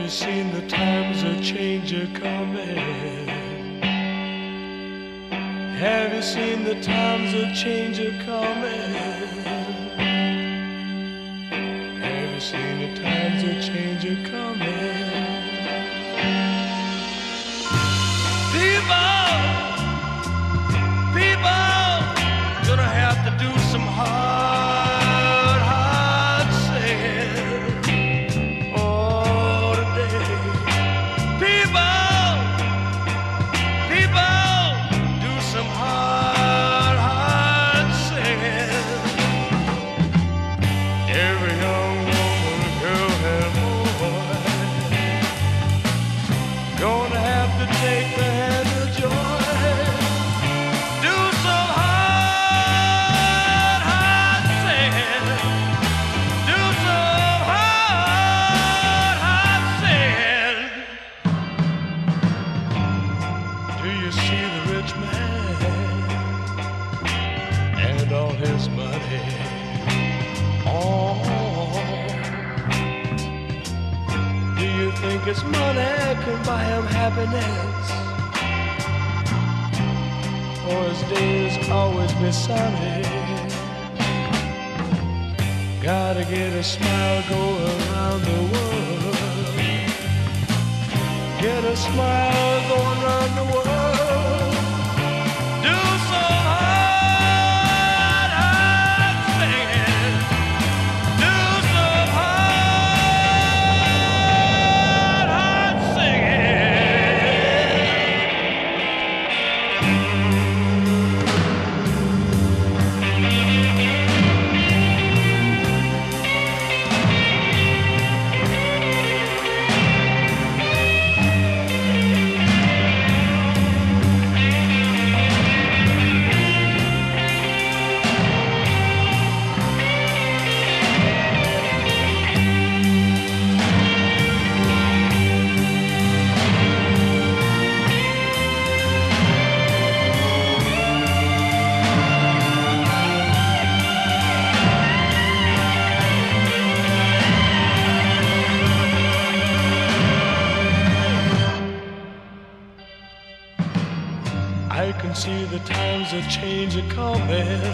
you seen the times of change are coming? Have you seen the times of change are coming? Have you seen the times of change are coming? People, gonna have to do some hard saying. Oh, today, people, do some hard saying. Every young woman, girl, and boy, gonna have to take the hand of joy. All his money. Oh, do you think his money can buy him happiness? Or his days always be sunny? Gotta get a smile, go around the world. Get a smile going around the world. Do some I can see the times of change are coming.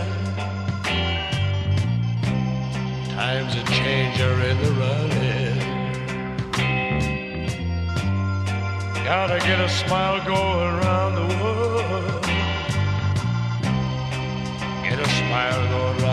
Times of change are in the running. Gotta get a smile going around the world. Get a smile going